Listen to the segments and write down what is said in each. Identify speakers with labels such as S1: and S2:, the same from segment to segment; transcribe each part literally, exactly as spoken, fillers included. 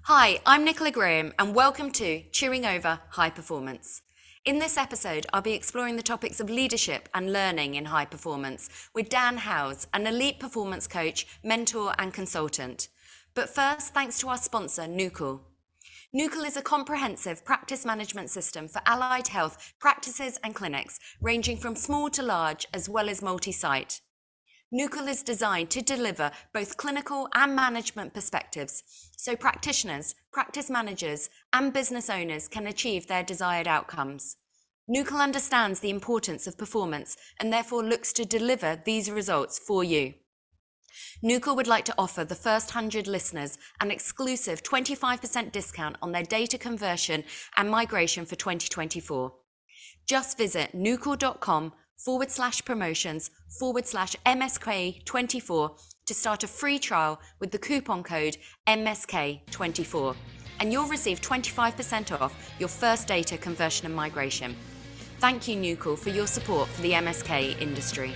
S1: Hi, I'm Nicola Graham and welcome to Cheering Over High Performance. In this episode, I'll be exploring the topics of leadership and learning in high performance with Dan Howes, an elite performance coach, mentor and consultant. But first, thanks to our sponsor, Nucal. Nucal is a comprehensive practice management system for allied health practices and clinics, ranging from small to large as well as multi-site. Nucal is designed to deliver both clinical and management perspectives, so practitioners, practice managers, and business owners can achieve their desired outcomes. Nucal understands the importance of performance and therefore looks to deliver these results for you. Nucal would like to offer the first one hundred listeners an exclusive twenty-five percent discount on their data conversion and migration for twenty twenty-four. Just visit nucal.com forward slash promotions forward slash MSK24 to start a free trial with the coupon code M S K twenty-four, and you'll receive twenty-five percent off your first data conversion and migration. Thank you, Nucal, for your support for the M S K industry.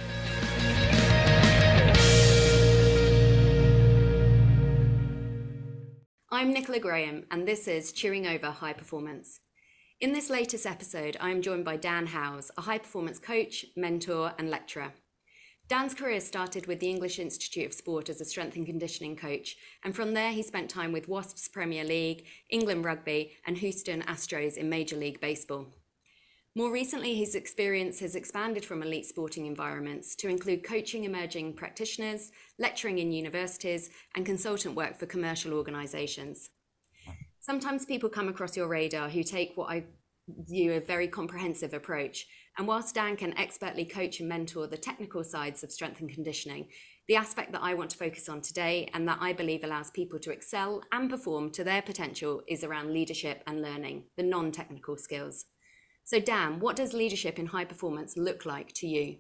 S1: I'm Nicola Graham, and this is Cheering Over High Performance. In this latest episode, I am joined by Dan Howes, a high-performance coach, mentor and lecturer. Dan's career started with the English Institute of Sport as a strength and conditioning coach, and from there he spent time with Wasps Premier League, England Rugby and Houston Astros in Major League Baseball. More recently, his experience has expanded from elite sporting environments to include coaching emerging practitioners, lecturing in universities and consultant work for commercial organisations. Sometimes people come across your radar who take what I view a very comprehensive approach. And whilst Dan can expertly coach and mentor the technical sides of strength and conditioning, the aspect that I want to focus on today and that I believe allows people to excel and perform to their potential is around leadership and learning, the non-technical skills. So Dan, what does leadership in high performance look like to you?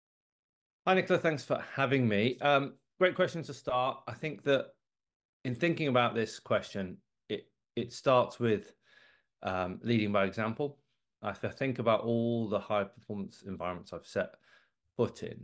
S2: Hi, Nicola. Thanks for having me. Um, great question to start. I think that in thinking about this question, it it starts with um, leading by example. I think about all the high performance environments I've set foot in.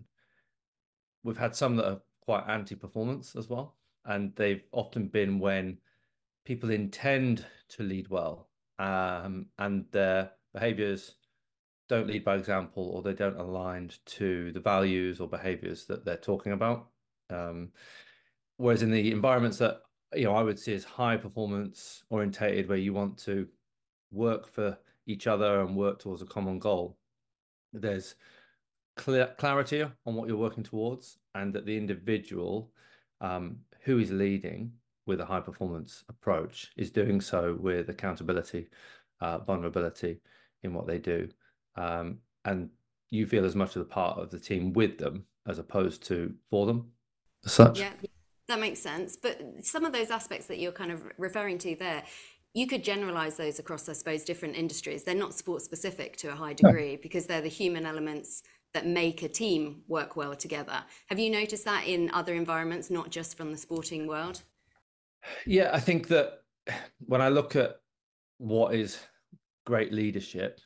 S2: We've had some that are quite anti-performance as well, and they've often been when people intend to lead well, um, and their behaviors don't lead by example, or they don't align to the values or behaviors that they're talking about. Um, whereas in the environments that you know I would see as high performance orientated, where you want to work for each other and work towards a common goal, there's clear clarity on what you're working towards, and that the individual um, who is leading with a high performance approach is doing so with accountability, uh, vulnerability in what they do. Um, and you feel as much of the part of the team with them as opposed to for them as such.
S1: Yeah, that makes sense. But some of those aspects that you're kind of referring to there, you could generalize those across, I suppose, different industries. They're not sport specific to a high degree because they're the human elements that make a team work well together. Have you noticed that in other environments, not just from the sporting world?
S2: Yeah, I think that when I look at what is great leadership,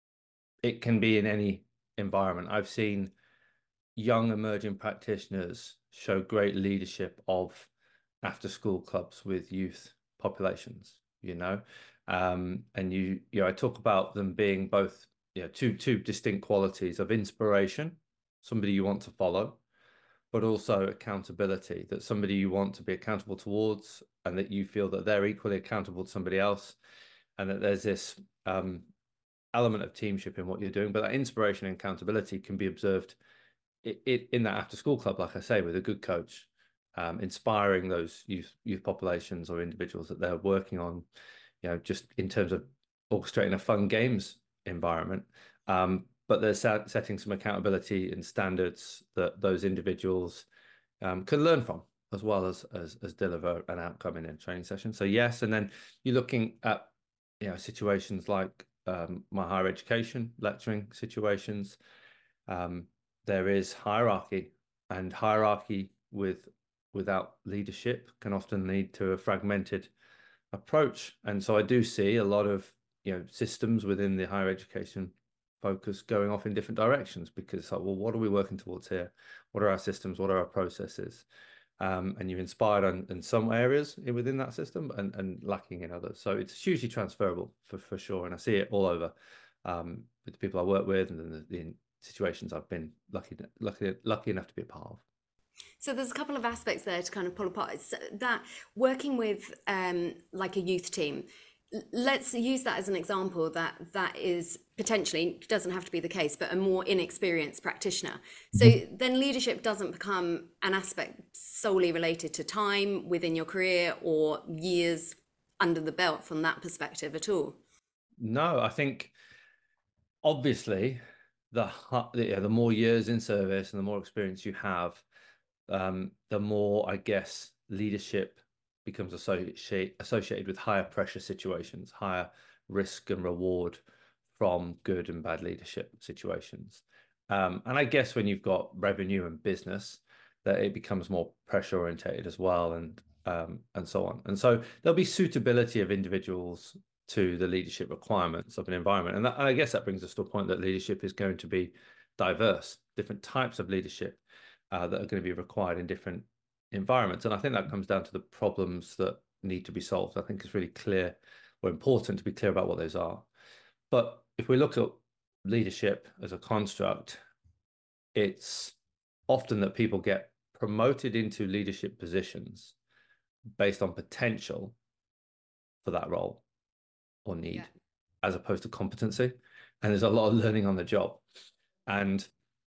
S2: it can be in any environment. I've seen young emerging practitioners show great leadership of after school clubs with youth populations, you know, um, and you, you know, I talk about them being both, you know, two, two distinct qualities of inspiration, somebody you want to follow, but also accountability, that somebody you want to be accountable towards, and that you feel that they're equally accountable to somebody else, and that there's this um, element of teamship in what you're doing. But that inspiration and accountability can be observed it, it, in that after school club, like I say, with a good coach, um, inspiring those youth youth populations or individuals that they're working on, you know, just in terms of orchestrating a fun games environment. Um, but they're set, setting some accountability and standards that those individuals um, can learn from, as well as, as as deliver an outcome in a training session. So yes, and then you're looking at you know situations like um, my higher education lecturing situations. Um, there is hierarchy, and hierarchy with without leadership can often lead to a fragmented approach. And so I do see a lot of you know systems within the higher education focus going off in different directions, because like, well, what are we working towards here? What are our systems? What are our processes? um, and you're inspired on, in some areas within that system and, and lacking in others. So it's hugely transferable for, for sure. And I see it all over um, with the people I work with and the, the situations I've been lucky, lucky, lucky enough to be a part of.
S1: So there's a couple of aspects there to kind of pull apart. It's that working with um, like a youth team, let's use that as an example that that is potentially, doesn't have to be the case, but a more inexperienced practitioner. So mm-hmm. then leadership doesn't become an aspect solely related to time within your career or years under the belt from that perspective at all.
S2: No, I think obviously the, the, the more years in service and the more experience you have, um, the more, I guess, leadership becomes associate, associated with higher pressure situations, higher risk and reward from good and bad leadership situations. Um, and I guess when you've got revenue and business, that it becomes more pressure orientated as well, and um, and so on. And so there'll be suitability of individuals to the leadership requirements of an environment. And, that, and I guess that brings us to a point that leadership is going to be diverse, different types of leadership uh, that are going to be required in different environments. And I think that comes down to the problems that need to be solved. I think it's really clear or important to be clear about what those are. But if we look at leadership as a construct, it's often that people get promoted into leadership positions based on potential for that role or need, yeah. as opposed to competency. And there's a lot of learning on the job. And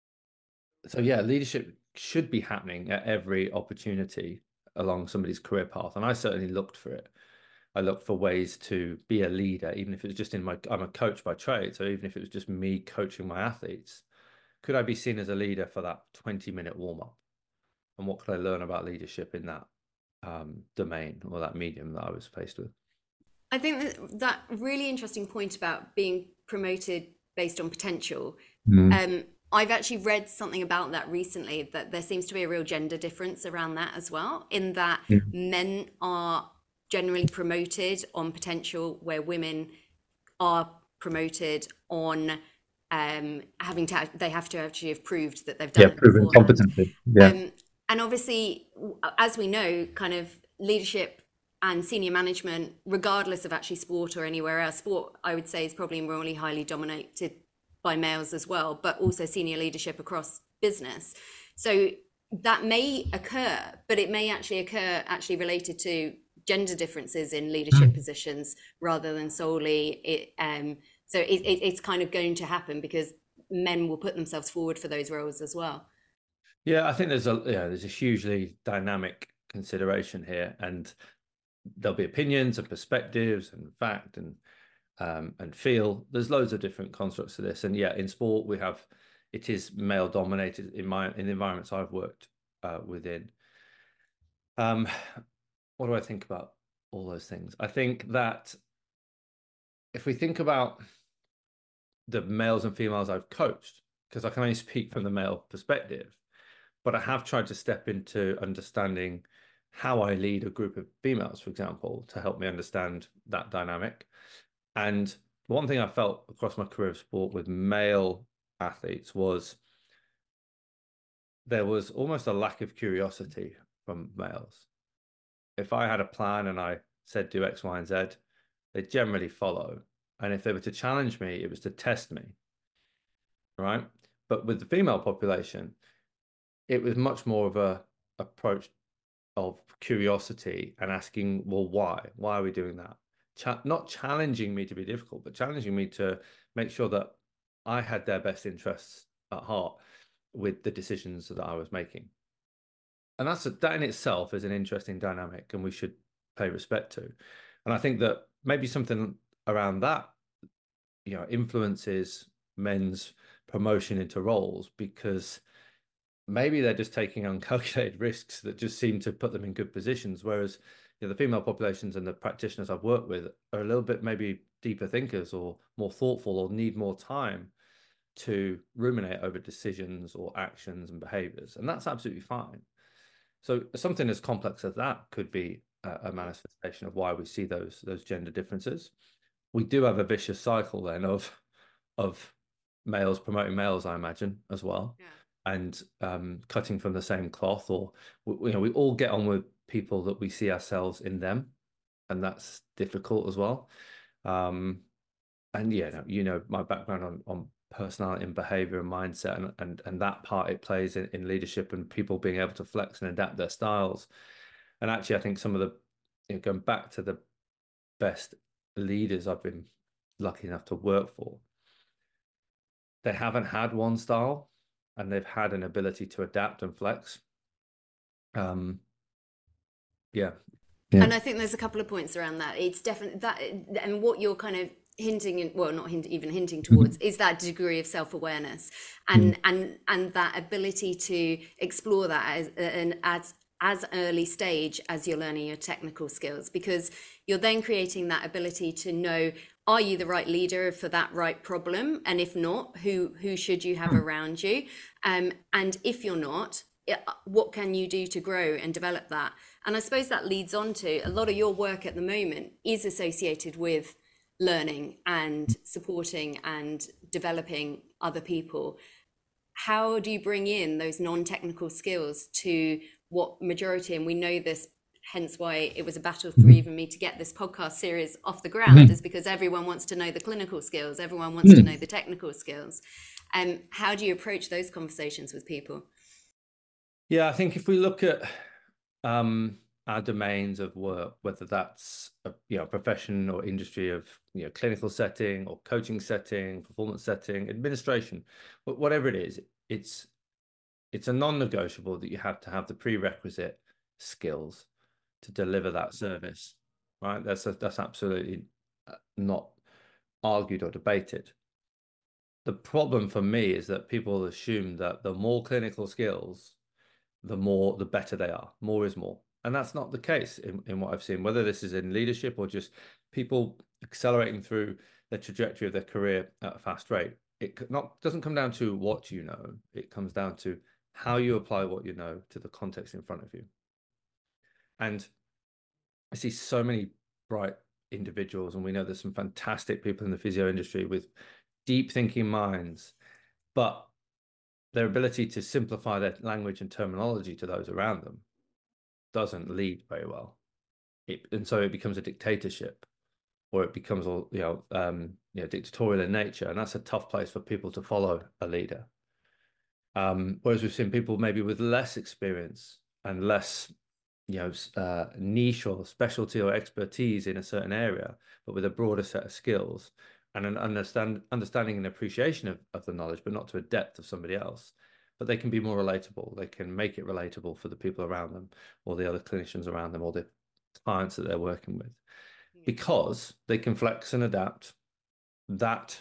S2: so, yeah, leadership should be happening at every opportunity along somebody's career path. And I certainly looked for it. I looked for ways to be a leader, even if it was just in my, I'm a coach by trade. So even if it was just me coaching my athletes, could I be seen as a leader for that twenty minute warm up? And what could I learn about leadership in that um, domain or that medium that I was faced with?
S1: I think that, that really interesting point about being promoted based on potential. Mm. Um, I've actually read something about that recently, that there seems to be a real gender difference around that as well, in that mm. men are generally promoted on potential, where women are promoted on um, having to, they have to actually have proved that they've done
S2: yeah,
S1: it
S2: proven
S1: beforehand.
S2: competency. Yeah.
S1: Um, and obviously, as we know, kind of leadership and senior management, regardless of actually sport or anywhere else, sport, I would say, is probably really highly dominated by males as well, but also senior leadership across business. So that may occur, but it may actually occur actually related to gender differences in leadership positions rather than solely it. Um, so it, it, it's kind of going to happen because men will put themselves forward for those roles as well.
S2: Yeah, I think there's a yeah, there's a hugely dynamic consideration here, and there'll be opinions and perspectives and fact and um, and feel. There's loads of different constructs to this, and yeah, in sport we have it is male dominated in my in the environments I've worked uh, within. Um, what do I think about all those things? I think that if we think about the males and females I've coached, because I can only speak from the male perspective, but I have tried to step into understanding how I lead a group of females, for example, to help me understand that dynamic. And one thing I felt across my career of sport with male athletes was there was almost a lack of curiosity from males. If I had a plan and I said do X, Y, and Z, they generally follow. And if they were to challenge me, it was to test me, right? But with the female population, it was much more of a approach of curiosity and asking, well, why? Why are we doing that? Ch- not challenging me to be difficult, but challenging me to make sure that I had their best interests at heart with the decisions that I was making. And that's a, that in itself is an interesting dynamic, and we should pay respect to. And I think that maybe something around that, you know, influences men's promotion into roles, because maybe they're just taking uncalculated risks that just seem to put them in good positions. Whereas, you know, the female populations and the practitioners I've worked with are a little bit maybe deeper thinkers or more thoughtful, or need more time to ruminate over decisions or actions and behaviors. And that's absolutely fine. So something as complex as that could be a, a manifestation of why we see those those gender differences. We do have a vicious cycle then of of males promoting males, I imagine, as well.
S1: Yeah.
S2: and um, cutting from the same cloth, or you know, we all get on with people that we see ourselves in them, and that's difficult as well. Um, and yeah, no, you know, my background on on personality and behavior and mindset, and and, and that part it plays in, in leadership and people being able to flex and adapt their styles. And actually, I think some of the, you know, going back to the best leaders I've been lucky enough to work for, they haven't had one style, and they've had an ability to adapt and flex. Um, yeah.
S1: Yeah. And I think there's a couple of points around that. It's definitely that, and what you're kind of hinting, in, well, not hint, even hinting towards, mm-hmm. is that degree of self-awareness and mm-hmm. and and that ability to explore that as and as as early stage as you're learning your technical skills, because you're then creating that ability to know, are you the right leader for that right problem, and if not, who who should you have mm-hmm. around you, um, and if you're not, what can you do to grow and develop that? And I suppose that leads on to a lot of your work at the moment is associated with learning and supporting and developing other people. How do you bring in those non-technical skills to what majority, and we know this, hence why it was a battle for even me to get this podcast series off the ground, mm-hmm. is because everyone wants to know the clinical skills, everyone wants mm-hmm. to know the technical skills. And um, how do you approach those conversations with people?
S2: Yeah, I think if we look at um, our domains of work, whether that's a you know profession or industry of you know clinical setting or coaching setting, performance setting, administration, but whatever it is, it's it's a non-negotiable that you have to have the prerequisite skills to deliver that service, right? That's a, that's absolutely not argued or debated. The problem for me is that people assume that the more clinical skills, the more, the better they are. More is more. And that's not the case in, in what I've seen, whether this is in leadership or just people accelerating through the trajectory of their career at a fast rate. It not doesn't come down to what you know. It comes down to how you apply what you know to the context in front of you. And I see so many bright individuals, and we know there's some fantastic people in the physio industry with deep thinking minds, but their ability to simplify their language and terminology to those around them doesn't lead very well. It, and so it becomes a dictatorship, or it becomes all you know, um, you know, dictatorial in nature, and that's a tough place for people to follow a leader. Um, whereas we've seen people maybe with less experience and less, you know, uh, niche or specialty or expertise in a certain area, but with a broader set of skills and an understand understanding and appreciation of, of the knowledge, but not to a depth of somebody else. But they can be more relatable. They can make it relatable for the people around them, or the other clinicians around them, or the clients that they're working with, yeah. because they can flex and adapt that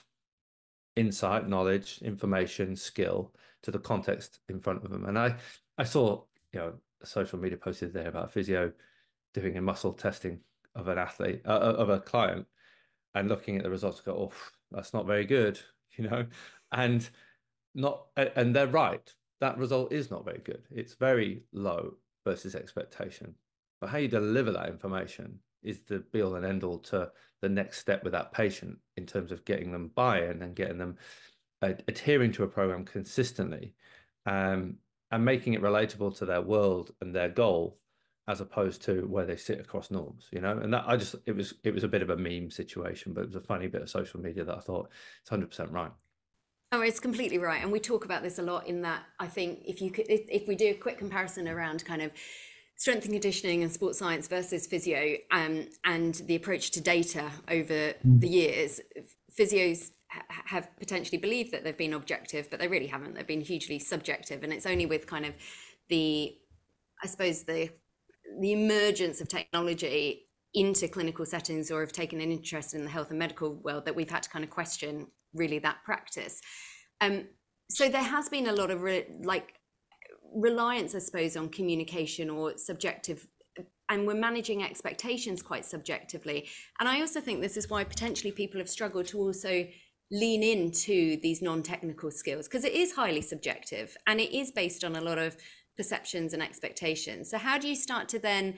S2: insight, knowledge, information, skill to the context in front of them. And I, I saw, you know, a social media post today about a physio doing a muscle testing of an athlete, uh, of a client, and looking at the results, go, oh, that's not very good, you know, and not, and they're right. That result is not very good. It's very low versus expectation. But how you deliver that information is the be all and end all to the next step with that patient in terms of getting them buy-in and getting them uh, adhering to a program consistently, um, and making it relatable to their world and their goal, as opposed to where they sit across norms, you know. And that I just it was it was a bit of a meme situation, but it was a funny bit of social media that I thought it's one hundred percent right.
S1: Oh, it's completely right. And we talk about this a lot in that I think if you could, if, if we do a quick comparison around kind of strength and conditioning and sports science versus physio, um, and the approach to data over the years, physios ha- have potentially believed that they've been objective, but they really haven't. They've been hugely subjective. And it's only with kind of the, I suppose, the the emergence of technology into clinical settings, or have taken an interest in the health and medical world, that we've had to kind of question really that practice. Um, so there has been a lot of re- like reliance, I suppose, on communication or subjective, and we're managing expectations quite subjectively. And I also think this is why potentially people have struggled to also lean into these non-technical skills, because it is highly subjective and it is based on a lot of perceptions and expectations. So how do you start to then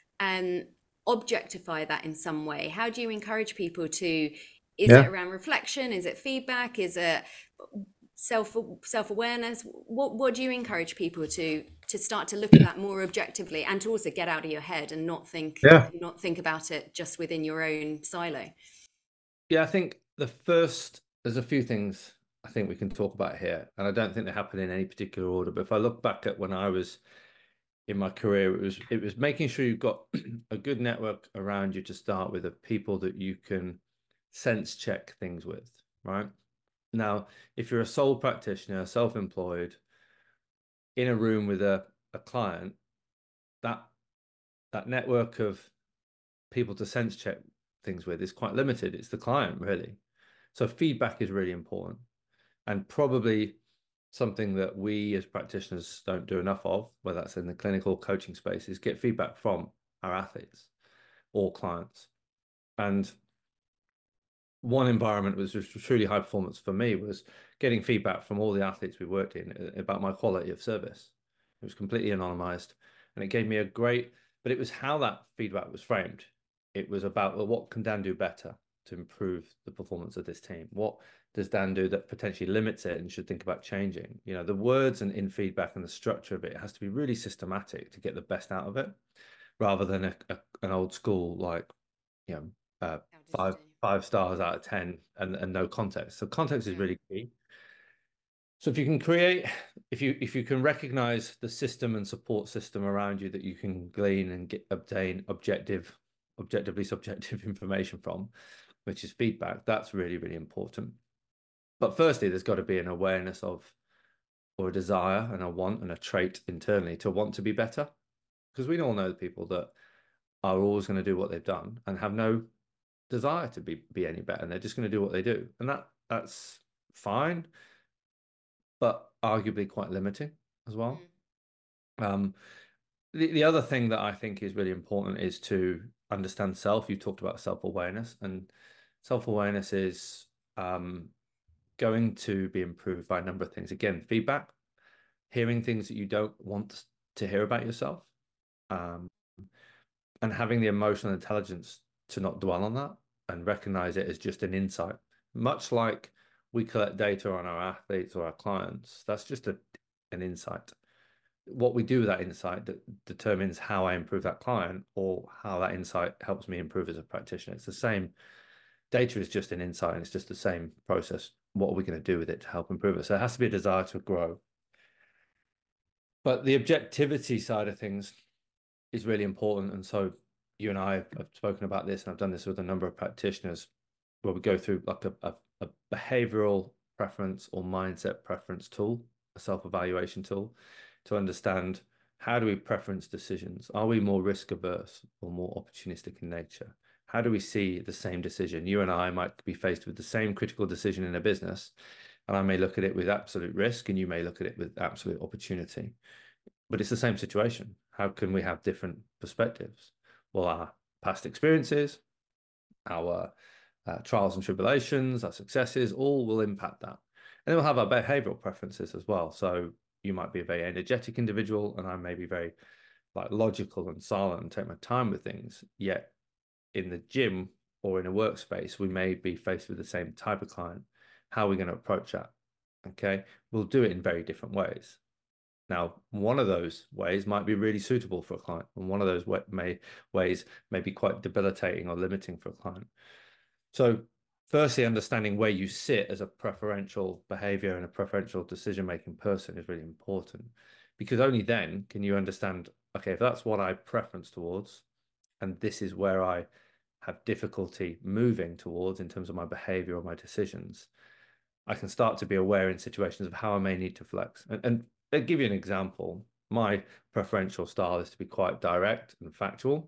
S1: um, objectify that in some way? How do you encourage people to, is yeah. it around reflection? Is it feedback? Is it self self awareness. What what do you encourage people to to start to look at that more objectively, and to also get out of your head and not think
S2: Yeah.
S1: not think about it just within your own silo?
S2: Yeah, I think the first, there's a few things I think we can talk about here, and I don't think they happen in any particular order. But if I look back at when I was in my career, it was it was making sure you've got a good network around you to start with, of people that you can sense check things with, right? Now, if you're a sole practitioner, self-employed, in a room with a, a client, that that network of people to sense check things with is quite limited. It's the client, really. So feedback is really important, and probably something that we as practitioners don't do enough of, whether that's in the clinical coaching space, is get feedback from our athletes or clients. And one environment was just truly high performance for me was getting feedback from all the athletes we worked in about my quality of service. It was completely anonymized, and it gave me a great, but it was how that feedback was framed. It was about, well, what can Dan do better to improve the performance of this team? What does Dan do that potentially limits it and should think about changing? You know, the words and in feedback and the structure of it has to be really systematic to get the best out of it, rather than a, a, an old school, like, you know, uh, five five stars out of ten and, and no context. So context is really key. So if you can create, if you if you can recognize the system and support system around you that you can glean and get obtain objective, objectively subjective information from, which is feedback, that's really, really important. But firstly, there's got to be an awareness of, or a desire and a want and a trait internally to want to be better. Because we all know the people that are always going to do what they've done and have no desire to be be any better, and they're just going to do what they do, and that that's fine, but arguably quite limiting as well. Mm. Um, the, the other thing that I think is really important is to understand self. You talked about self-awareness, and self-awareness is um, going to be improved by a number of things. Again, feedback, hearing things that you don't want to hear about yourself, um, and having the emotional intelligence to not dwell on that and recognize it as just an insight. Much like we collect data on our athletes or our clients, that's just a, an insight. What we do with that insight that determines how I improve that client, or how that insight helps me improve as a practitioner. It's the same. Data is just an insight, and it's just the same process. What are we going to do with it to help improve it? So it has to be a desire to grow. But the objectivity side of things is really important. And so you and I have spoken about this, and I've done this with a number of practitioners, where we go through like a, a, a behavioral preference or mindset preference tool, a self-evaluation tool, to understand, how do we preference decisions? Are we more risk averse or more opportunistic in nature? How do we see the same decision? You and I might be faced with the same critical decision in a business, and I may look at it with absolute risk, and you may look at it with absolute opportunity. But it's the same situation. How can we have different perspectives? Well, our past experiences, our uh, trials and tribulations, our successes, all will impact that. And then we'll have our behavioral preferences as well. So you might be a very energetic individual, and I may be very like logical and silent and take my time with things. Yet in the gym or in a workspace, we may be faced with the same type of client. How are we going to approach that? Okay, we'll do it in very different ways. Now, one of those ways might be really suitable for a client, and one of those way, may, ways may be quite debilitating or limiting for a client. So firstly, understanding where you sit as a preferential behavior and a preferential decision-making person is really important, because only then can you understand, okay, if that's what I preference towards, and this is where I have difficulty moving towards in terms of my behavior or my decisions, I can start to be aware in situations of how I may need to flex. And, and I'll give you an example. My preferential style is to be quite direct and factual.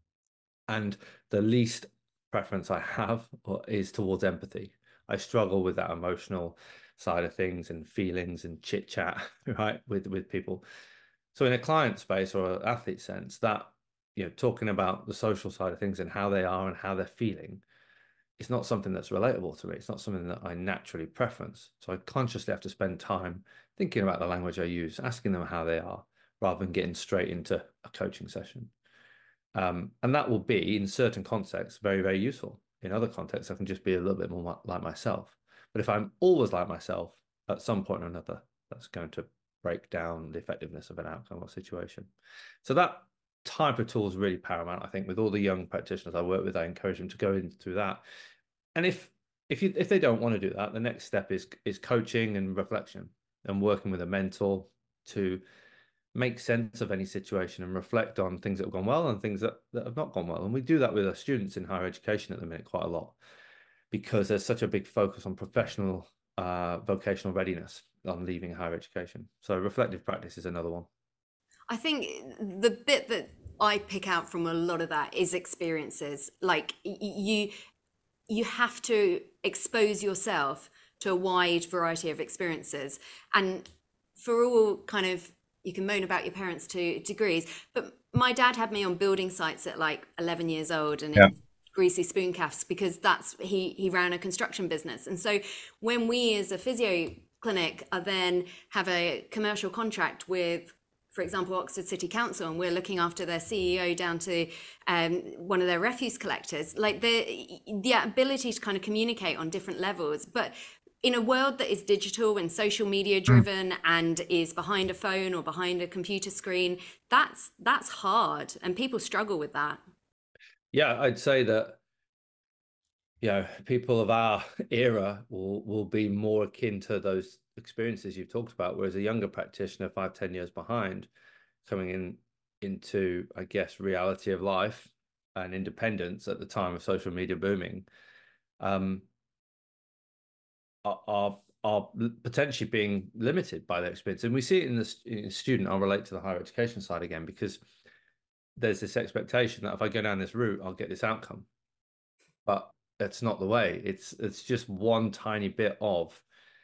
S2: And the least preference I have is towards empathy. I struggle with that emotional side of things and feelings and chit chat, right, with, with people. So in a client space or an athlete sense, that, you know, talking about the social side of things and how they are and how they're feeling, it's not something that's relatable to me. It's not something that I naturally preference. So I consciously have to spend time thinking about the language I use, asking them how they are, rather than getting straight into a coaching session. Um, and that will be, in certain contexts, very, very useful. In other contexts, I can just be a little bit more like myself. But if I'm always like myself, at some point or another, that's going to break down the effectiveness of an outcome or situation. So that type of tool is really paramount. I think with all the young practitioners I work with, I encourage them to go in through that. And if if you if they don't want to do that, the next step is is coaching and reflection and working with a mentor to make sense of any situation and reflect on things that have gone well and things that, that have not gone well. And we do that with our students in higher education at the minute quite a lot, because there's such a big focus on professional uh, vocational readiness on leaving higher education. So reflective practice is another one.
S1: I think the bit that I pick out from a lot of that is experiences. Like you, you have to expose yourself to a wide variety of experiences. And for all kind of, you can moan about your parents to degrees, but my dad had me on building sites at like eleven years old, and
S2: Yeah.
S1: it, greasy spoon calves, because that's he he ran a construction business. And so when we as a physio clinic are then have a commercial contract with, for example, Oxford City Council, and we're looking after their C E O down to um, one of their refuse collectors, like the the ability to kind of communicate on different levels. But in a world that is digital and social media driven mm. and is behind a phone or behind a computer screen, that's that's hard, and people struggle with that.
S2: Yeah, I'd say that, you know, people of our era will will be more akin to those experiences you've talked about, whereas a younger practitioner, five, ten years behind, coming in into, I guess, reality of life and independence at the time of social media booming, um, are, are are potentially being limited by their experience. And we see it in the in student. I'll relate to the higher education side again, because there's this expectation that if I go down this route, I'll get this outcome. But that's not the way. It's it's just one tiny bit of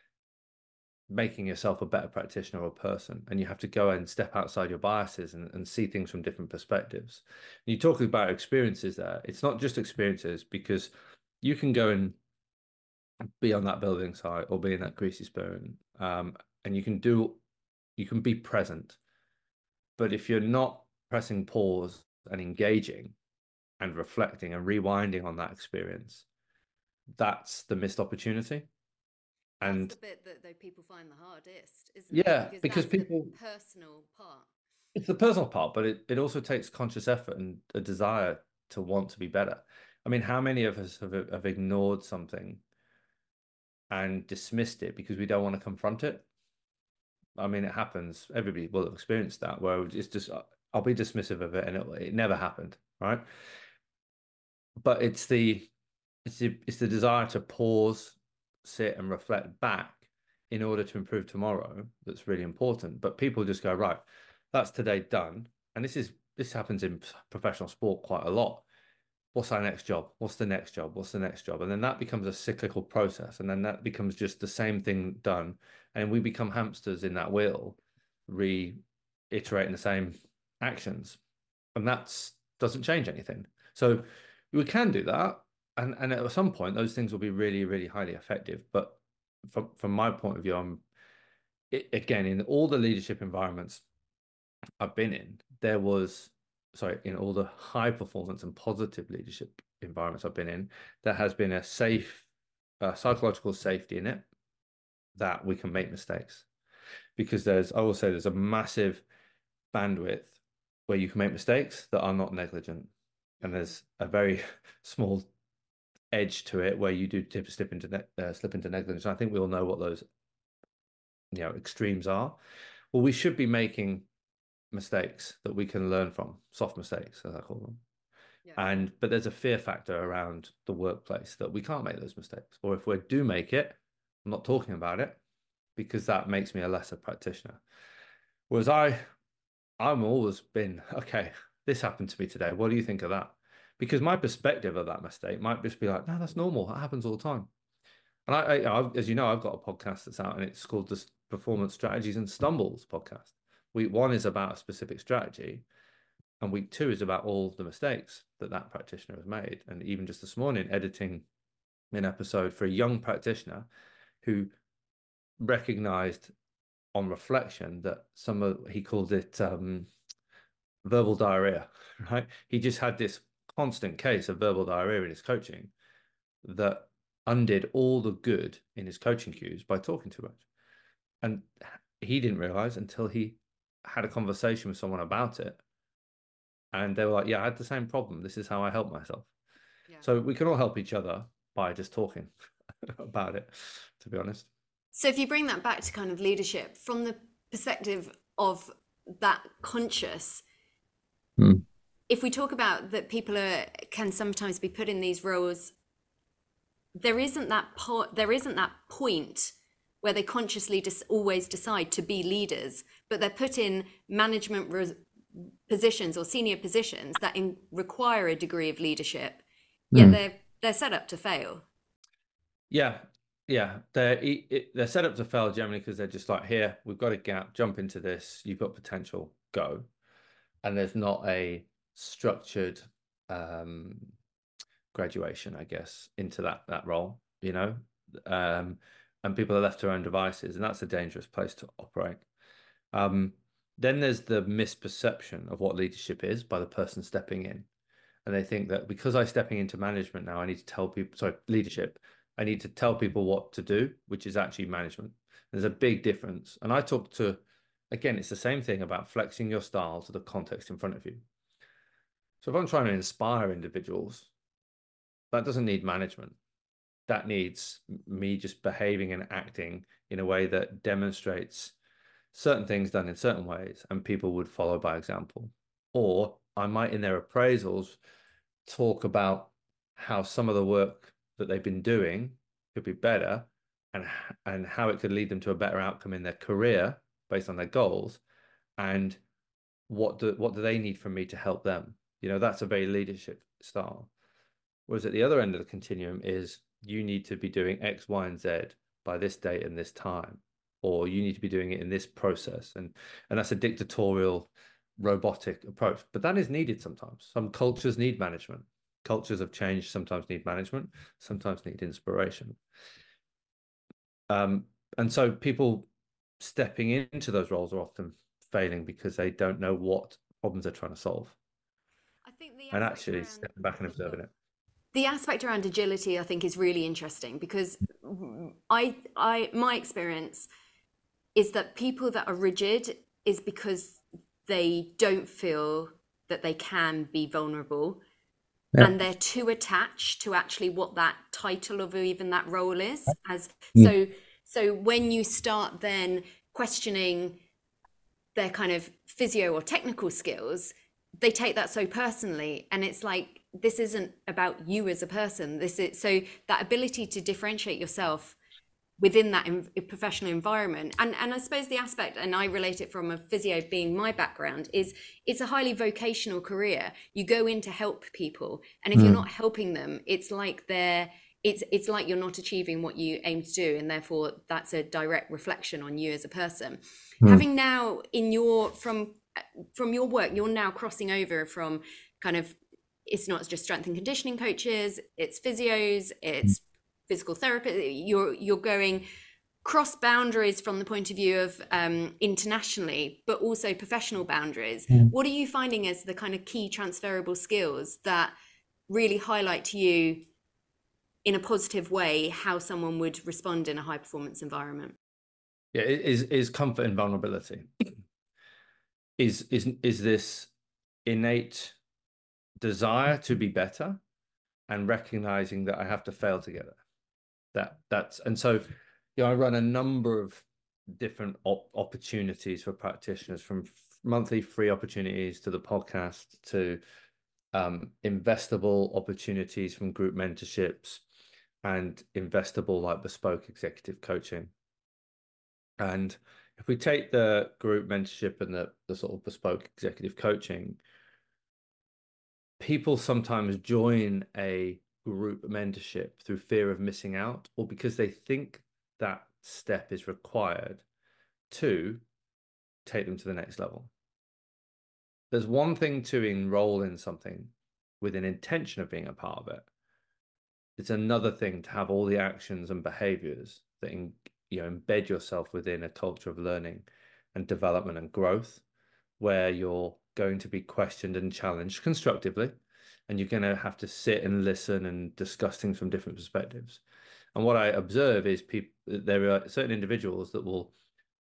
S2: making yourself a better practitioner or person, and you have to go and step outside your biases and, and see things from different perspectives. And you talk about experiences there. It's not just experiences, because you can go and be on that building site or be in that greasy spoon, um, and you can do, you can be present. But if you're not pressing pause and engaging and reflecting and rewinding on that experience, that's the missed opportunity. And
S1: that's the bit that though people find the hardest, isn't
S2: yeah,
S1: it? Because,
S2: because
S1: that's
S2: people,
S1: the personal part.
S2: It's the personal part, but it, it also takes conscious effort and a desire to want to be better. I mean, how many of us have, have ignored something and dismissed it because we don't want to confront it? I mean, it happens. Everybody will have experienced that, where it's just, I'll be dismissive of it and it, it never happened, right? But it's the, it's the, it's the desire to pause, sit and reflect back in order to improve tomorrow that's really important. But people just go, right, that's today done. And this is, this happens in professional sport quite a lot. What's our next job? What's the next job? What's the next job? And then that becomes a cyclical process. And then that becomes just the same thing done. And we become hamsters in that wheel, reiterating the same actions. And that doesn't change anything. So we can do that. And, and at some point, those things will be really, really highly effective. But from, from my point of view, I'm, it, again, in all the leadership environments I've been in, there was, sorry, in all the high performance and positive leadership environments I've been in, there has been a safe, uh, psychological safety in it, that we can make mistakes. Because there's, I will say, there's a massive bandwidth where you can make mistakes that are not negligent. And there's a very small edge to it where you do tip, slip into ne- uh, slip into negligence. And I think we all know what those, you know, extremes are. Well, we should be making mistakes that we can learn from, soft mistakes, as I call them. Yeah. And but there's a fear factor around the workplace that we can't make those mistakes, or if we do make it, I'm not talking about it, because that makes me a lesser practitioner. Whereas I, I'm always been, okay, this happened to me today. What do you think of that? Because my perspective of that mistake might just be like, no, that's normal. That happens all the time. And I, I, as you know, I've got a podcast that's out, and it's called the Performance Strategies and Stumbles podcast. Week one is about a specific strategy, and week two is about all the mistakes that that practitioner has made. And even just this morning, editing an episode for a young practitioner who recognized on reflection that some of, he called it um, verbal diarrhea, right? He just had this constant case of verbal diarrhea in his coaching that undid all the good in his coaching cues by talking too much. And he didn't realize until he had a conversation with someone about it. And they were like, yeah, I had the same problem. This is how I help myself.
S1: Yeah.
S2: So we can all help each other by just talking about it, to be honest.
S1: So if you bring that back to kind of leadership from the perspective of that conscious,
S2: Mm.
S1: if we talk about that people are can sometimes be put in these roles, there isn't that po- there isn't that point where they consciously just always decide to be leaders, but they're put in management res- positions or senior positions that in- require a degree of leadership, yet
S2: Mm.
S1: they're they're set up to fail.
S2: Yeah, yeah, they're they're set up to fail generally because they're just like, here, we've got a gap, jump into this, you've got potential, go. And there's not a structured um, graduation, I guess, into that that role, you know, um, and people are left to their own devices, and that's a dangerous place to operate. Um, then there's the misperception of what leadership is by the person stepping in. And they think that because I'm stepping into management now, I need to tell people, sorry, leadership, I need to tell people what to do, which is actually management. There's a big difference. And I talk to, again, it's the same thing about flexing your style to the context in front of you. So if I'm trying to inspire individuals, that doesn't need management. That needs me just behaving and acting in a way that demonstrates certain things done in certain ways and people would follow by example. Or I might, in their appraisals, talk about how some of the work that they've been doing could be better and and how it could lead them to a better outcome in their career based on their goals, and what do what do they need from me to help them. You know, that's a very leadership style. Whereas at the other end of the continuum is you need to be doing X, Y, and Z by this date and this time, or you need to be doing it in this process. And and that's a dictatorial, robotic approach. But that is needed sometimes. Some cultures need management. Cultures of change sometimes need management, sometimes need inspiration. Um, and so people stepping into those roles are often failing because they don't know what problems they're trying to solve.
S1: I think the
S2: And
S1: aspect
S2: actually
S1: around
S2: stepping back and observing it.
S1: the aspect around agility, I think, is really interesting because I, I, my experience is that people that are rigid is because they don't feel that they can be vulnerable,
S2: Yeah.
S1: and they're too attached to actually what that title of even that role is. As
S2: Mm.
S1: so, so when you start then questioning their kind of physio or technical skills, they take that so personally, and it's like, this isn't about you as a person. This is so that ability to differentiate yourself within that in, professional environment, and and I suppose the aspect, and I relate it from a physio being my background, is it's a highly vocational career. You go in to help people, and if
S2: Mm.
S1: you're not helping them, it's like they're it's it's like you're not achieving what you aim to do, and therefore that's a direct reflection on you as a person.
S2: Mm.
S1: Having now in your from from your work, you're now crossing over from kind of, it's not just strength and conditioning coaches, it's physios, it's physical therapy. You're you're going cross boundaries from the point of view of um, internationally, but also professional boundaries.
S2: Mm.
S1: What are you finding as the kind of key transferable skills that really highlight to you in a positive way how someone would respond in a high performance environment?
S2: Yeah, is is comfort and vulnerability. Is is is this innate desire to be better and recognizing that I have to fail together. That that's and so, you know, I run a number of different op opportunities for practitioners, from monthly free opportunities to the podcast to um, investable opportunities from group mentorships and investable like bespoke executive coaching. And if we take the group mentorship and the, the sort of bespoke executive coaching, people sometimes join a group mentorship through fear of missing out, or because they think that step is required to take them to the next level. There's one thing to enroll in something with an intention of being a part of it. It's another thing to have all the actions and behaviors that in, you know, embed yourself within a culture of learning and development and growth, where you're going to be questioned and challenged constructively, and you're going to have to sit and listen and discuss things from different perspectives. And what I observe is people, there are certain individuals that will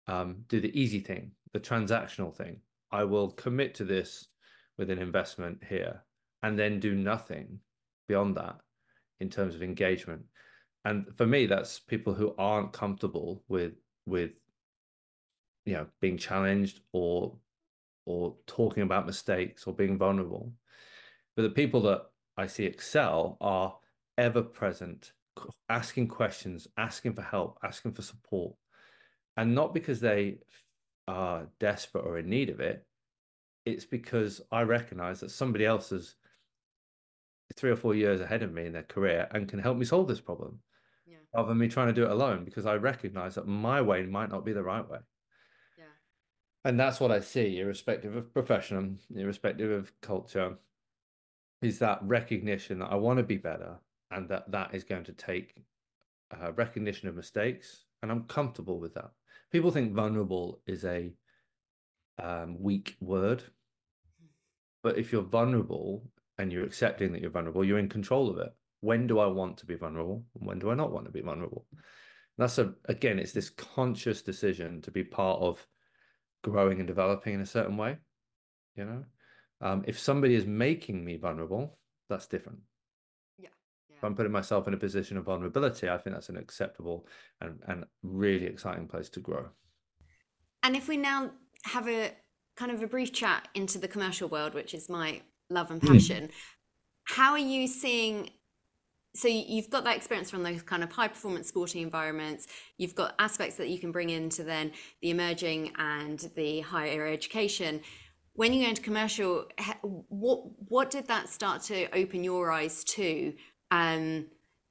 S2: um, do the easy thing, the transactional thing. I will commit to this with an investment here and then do nothing beyond that in terms of engagement. And for me, that's people who aren't comfortable with with you know being challenged or or talking about mistakes or being vulnerable. But the people that I see excel are ever present, asking questions, asking for help, asking for support. And not because they are desperate or in need of it. It's because I recognize that somebody else is three or four years ahead of me in their career and can help me solve this problem,
S1: Yeah.
S2: rather than me trying to do it alone, because I recognize that my way might not be the right way.
S1: Yeah.
S2: And that's what I see, irrespective of profession, irrespective of culture, is that recognition that I want to be better, and that that is going to take uh, recognition of mistakes, and I'm comfortable with that. People think vulnerable is a um, weak word, but if you're vulnerable and you're accepting that you're vulnerable, you're in control of it. When do I want to be vulnerable? When do I not want to be vulnerable? That's a again, it's this conscious decision to be part of growing and developing in a certain way. You know, um, if somebody is making me vulnerable, that's different.
S1: Yeah.
S2: If I'm putting myself in a position of vulnerability, I think that's an acceptable and, and really exciting place to grow.
S1: And if we now have a kind of a brief chat into the commercial world, which is my love and
S2: Mm.
S1: passion, how are you seeing? So you've got that experience from those kind of high performance sporting environments. You've got aspects that you can bring into then the emerging and the higher education. When you go into commercial, what what did that start to open your eyes to? Um,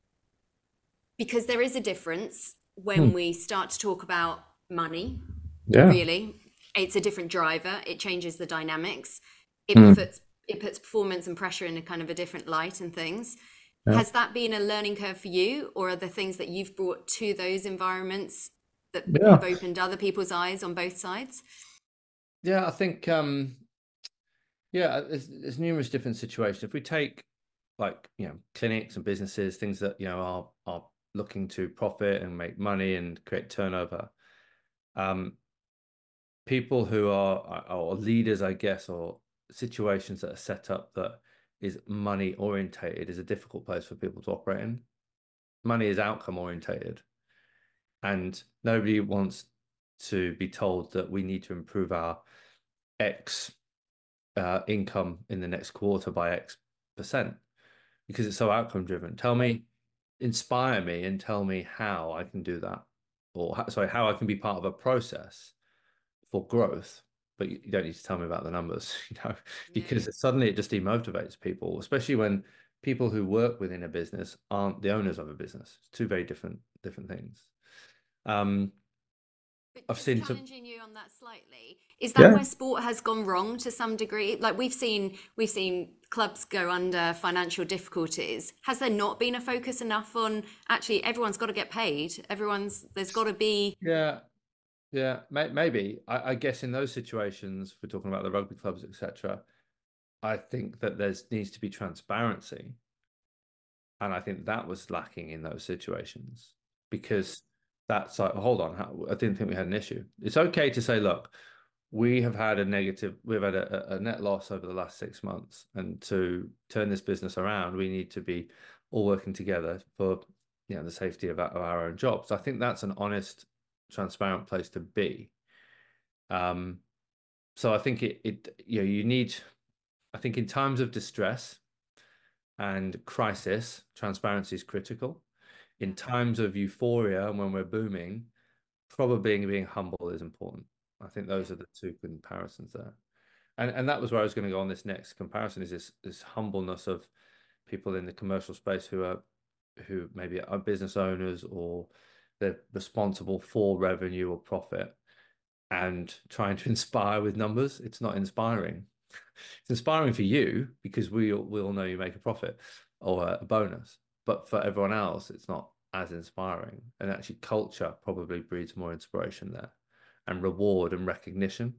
S1: because there is a difference when
S2: Hmm.
S1: we start to talk about money,
S2: Yeah.
S1: really. It's a different driver. It changes the dynamics. It
S2: Hmm.
S1: puts it puts performance and pressure in a kind of a different light and things.
S2: Yeah.
S1: Has that been a learning curve for you, or are there things that you've brought to those environments that
S2: Yeah.
S1: have opened other people's eyes on both sides?
S2: Yeah, I think um yeah, there's, there's numerous different situations. If we take like, you know, clinics and businesses, things that, you know, are are looking to profit and make money and create turnover, um, people who are or leaders, I guess, or situations that are set up that is money orientated is a difficult place for people to operate in. Money is outcome orientated, and nobody wants to be told that we need to improve our X uh, income in the next quarter by X percent because it's so outcome driven. Tell me, inspire me, and tell me how I can do that, or how, sorry, how I can be part of a process for growth. But you, you don't need to tell me about the numbers, you know,
S1: Yeah, yeah.
S2: because suddenly it just demotivates people, especially when people who work within a business aren't the owners of a business. It's two very different different things. Um,
S1: But
S2: I've
S1: just
S2: seen some,
S1: challenging you on that slightly, is that
S2: yeah,
S1: where sport has gone wrong to some degree? Like we've seen we've seen clubs go under financial difficulties. Has there not been a focus enough on actually everyone's got to get paid? Everyone's there's got to be
S2: yeah, yeah, may, maybe. I, I guess in those situations, we're talking about the rugby clubs, et cetera. I think that there's needs to be transparency, and I think that was lacking in those situations because that's like, hold on, how, I didn't think we had an issue. It's okay to say, look, we have had a negative, we've had a, a net loss over the last six months, and to turn this business around, we need to be all working together for you know the safety of our, of our own jobs. I think that's an honest, transparent place to be. Um, so I think it it you know you need, I think in times of distress and crisis, transparency is critical. In
S1: yeah,
S2: times of euphoria and when we're booming, probably being, being humble is important. I think
S1: yeah,
S2: those are the two comparisons there. And and that was where I was going to go on this next comparison is this this humbleness of people in the commercial space who are who maybe are business owners or they're responsible for revenue or profit and trying to inspire with numbers. It's not inspiring. It's inspiring for you because we we all know you make a profit or a bonus, but for everyone else, it's not as inspiring. And actually, culture probably breeds more inspiration there, and reward and recognition.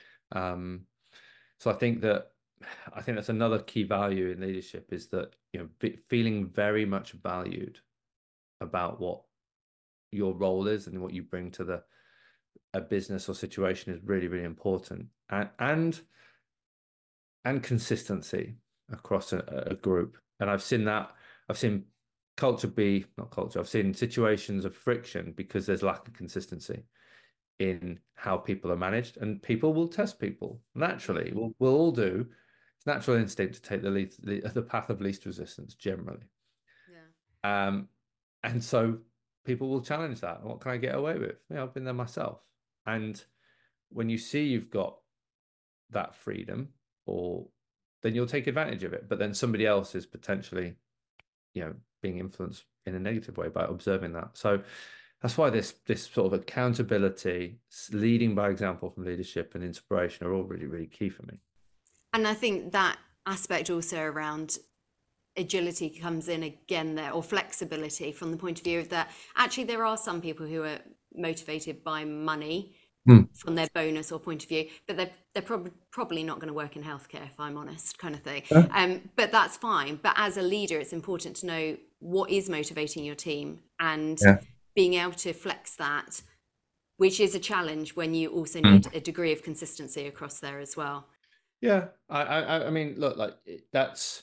S2: Um, so I think that I think that's another key value in leadership is that you know feeling very much valued about what your role is and what you bring to the a business or situation is really, really important, and and and consistency across a, a group. And I've seen that. I've seen culture be not culture. I've seen situations of friction because there's lack of consistency in how people are managed, and people will test people naturally. We'll we'll all do. It's natural instinct to take the least, the, the path of least resistance generally.
S1: Yeah.
S2: Um, and so people will challenge that. What can I get away with? Yeah, I've been there myself. And when you see you've got that freedom, or then you'll take advantage of it. But then somebody else is potentially, you know, being influenced in a negative way by observing that. So that's why this this sort of accountability, leading by example from leadership and inspiration are all really, really key for me.
S1: And I think that aspect also around agility comes in again there, or flexibility, from the point of view of that actually there are some people who are motivated by money
S2: Mm.
S1: from their bonus or point of view, but they're they're prob- probably not going to work in healthcare, if I'm honest, kind of thing.
S2: Yeah.
S1: Um, but that's fine. But as a leader, it's important to know what is motivating your team and
S2: Yeah.
S1: being able to flex that, which is a challenge when you also
S2: Mm.
S1: need a degree of consistency across there as well.
S2: Yeah, I, I, I mean, look, like that's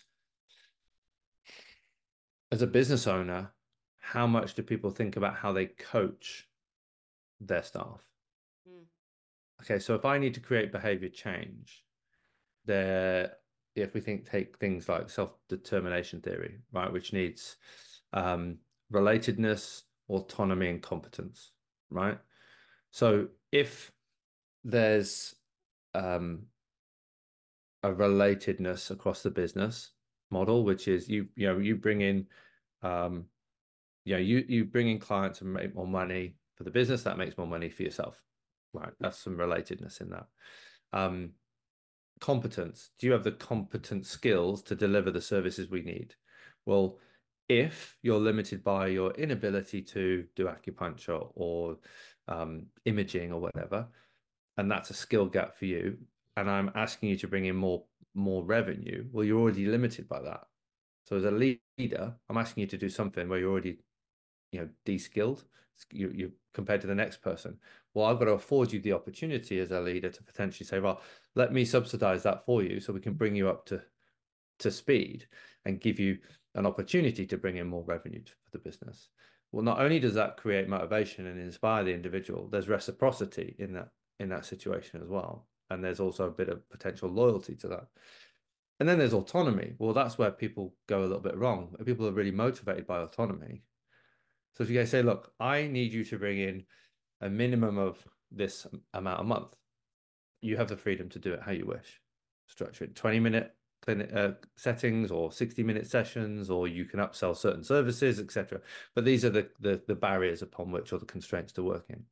S2: as a business owner, how much do people think about how they coach their staff?
S1: Mm.
S2: Okay, so if I need to create behavior change, there, if we think take things like self-determination theory, right, which needs um, relatedness, autonomy, and competence, right? So if there's um, a relatedness across the business model, which is you, you know, you bring in, um, you know, you you bring in clients and make more money for the business, that makes more money for yourself, right? That's some relatedness in that. Um, competence. Do you have the competent skills to deliver the services we need? Well, if you're limited by your inability to do acupuncture or um, imaging or whatever, and that's a skill gap for you, and I'm asking you to bring in more more revenue, well, you're already limited by that. So as a leader, I'm asking you to do something where you're already, you know, de-skilled, you, you compared to the next person. Well, I've got to afford you the opportunity as a leader to potentially say, well, let me subsidize that for you so we can bring you up to to speed and give you an opportunity to bring in more revenue for the business. Well, not only does that create motivation and inspire the individual, there's reciprocity in that in that situation as well. And there's also a bit of potential loyalty to that. And then there's autonomy. Well, that's where people go a little bit wrong. People are really motivated by autonomy. So if you guys say, look, I need you to bring in a minimum of this amount a month, you have the freedom to do it how you wish. Structure it twenty minute clinic uh, settings or sixty minute sessions, or you can upsell certain services, et cetera. But these are the, the the barriers upon which, or the constraints to work in.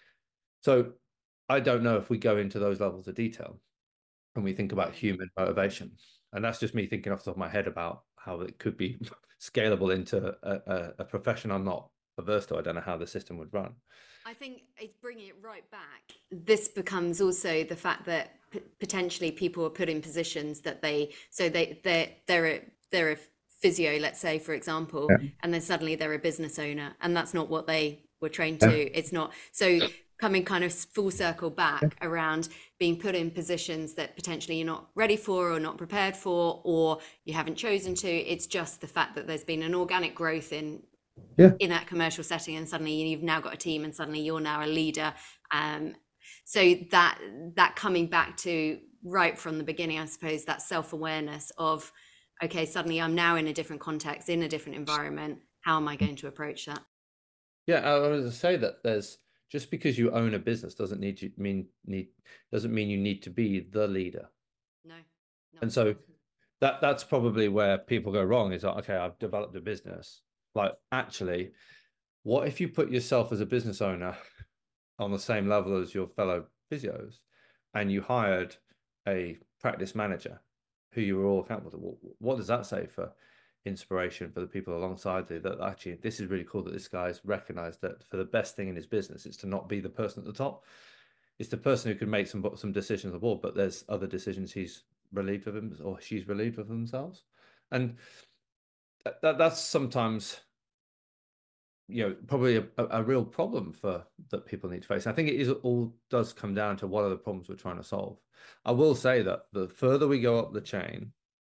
S2: So I don't know if we go into those levels of detail when we think about human motivation. And that's just me thinking off the top of my head about how it could be scalable into a, a, a profession I'm not averse to. I don't know how the system would run.
S1: I think it's bringing it right back. This becomes also the fact that p- potentially people are put in positions that they, so they they they're a, they're a physio, let's say, for example,
S2: Yeah.
S1: and then suddenly they're a business owner, and that's not what they were trained
S2: Yeah.
S1: to. It's not. So coming kind of full circle back around being put in positions that potentially you're not ready for or not prepared for, or you haven't chosen to. It's just the fact that there's been an organic growth in
S2: Yeah.
S1: in that commercial setting, and suddenly you've now got a team, and suddenly you're now a leader. Um, so that that coming back to right from the beginning, I suppose, that self-awareness of, okay, suddenly I'm now in a different context, in a different environment. How am I going to approach that?
S2: Yeah, I was going to say that there's just because you own a business doesn't need you mean need doesn't mean you need to be the leader.
S1: No, not
S2: And
S1: at all.
S2: so that that's probably where people go wrong is like, okay, I've developed a business. Like, actually, what if you put yourself as a business owner on the same level as your fellow physios, and you hired a practice manager who you were all accountable to? What does that say for inspiration for the people alongside you, that actually this is really cool that this guy's recognized that for the best thing in his business, it's to not be the person at the top. It's the person who can make some some decisions on the board, but there's other decisions he's relieved of him, or she's relieved of themselves. And that, that's sometimes you know, probably a, a real problem for that people need to face. I think it is all does come down to what are the problems we're trying to solve. I will say that the further we go up the chain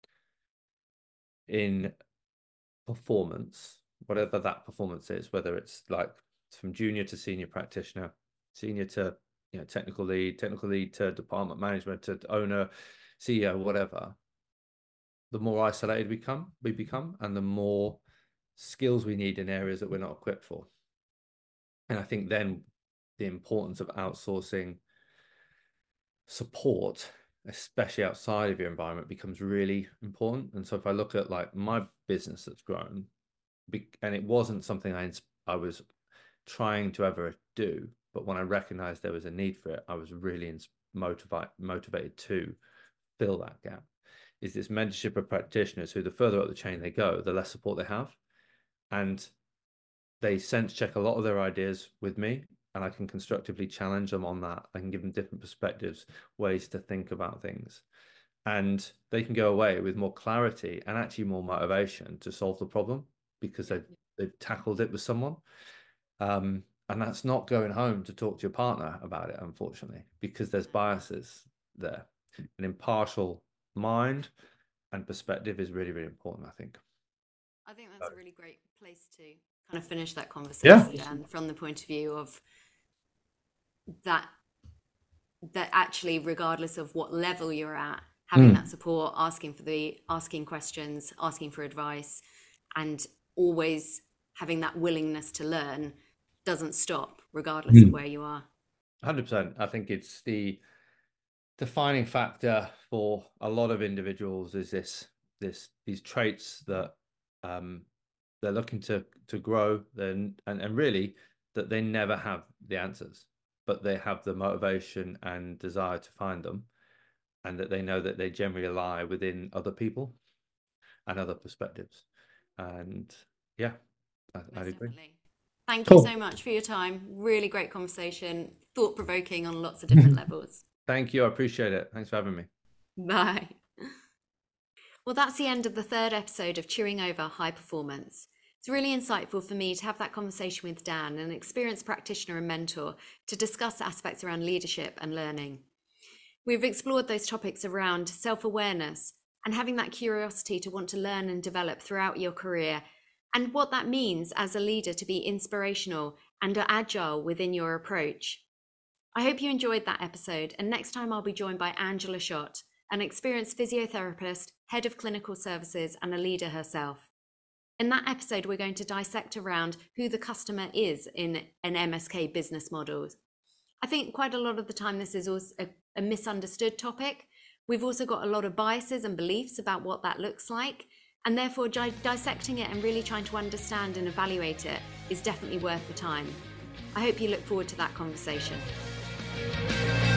S2: in performance, whatever that performance is, whether it's like from junior to senior practitioner, senior to, you know, technical lead, technical lead to department management, to owner, C E O, whatever, the more isolated we become, we become, and the more skills we need in areas that we're not equipped for. And I think then the importance of outsourcing support, especially outside of your environment, becomes really important. And so if I look at like my business that's grown, and it wasn't something I, I was trying to ever do, but when I recognized there was a need for it, I was really motivated, motivated to fill that gap, is this mentorship of practitioners who the further up the chain they go, the less support they have. And they sense check a lot of their ideas with me, and I can constructively challenge them on that. I can give them different perspectives, ways to think about things. And they can go away with more clarity and actually more motivation to solve the problem because they've, they've tackled it with someone. Um, and that's not going home to talk to your partner about it, unfortunately, because there's biases there. An impartial mind and perspective is really, really important, I think.
S1: I think that's a really great place to kind of finish that conversation,
S2: yeah.
S1: Dan, from the point of view of that, that actually, regardless of what level you're at, having mm. that support, asking for the, asking questions, asking for advice, and always having that willingness to learn doesn't stop regardless mm. of where you are.
S2: one hundred percent. I think it's the defining factor for a lot of individuals is this, this, these traits that um, they're looking to to grow, then and, and really that they never have the answers, but they have the motivation and desire to find them, and that they know that they generally lie within other people and other perspectives. And yeah, I, I agree.
S1: Definitely. Thank cool. you so much for your time. Really great conversation, thought-provoking on lots of different levels.
S2: Thank you. I appreciate it. Thanks for having me.
S1: Bye. Well, that's the end of the third episode of Cheering Over High Performance. It's really insightful for me to have that conversation with Dan, an experienced practitioner and mentor, to discuss aspects around leadership and learning. We've explored those topics around self-awareness and having that curiosity to want to learn and develop throughout your career, and what that means as a leader to be inspirational and agile within your approach. I hope you enjoyed that episode, and next time I'll be joined by Angela Schott, an experienced physiotherapist, head of clinical services, and a leader herself. In that episode, we're going to dissect around who the customer is in an M S K business model. I think quite a lot of the time this is also a, a misunderstood topic. We've also got a lot of biases and beliefs about what that looks like, and therefore di- dissecting it and really trying to understand and evaluate it is definitely worth the time. I hope you look forward to that conversation.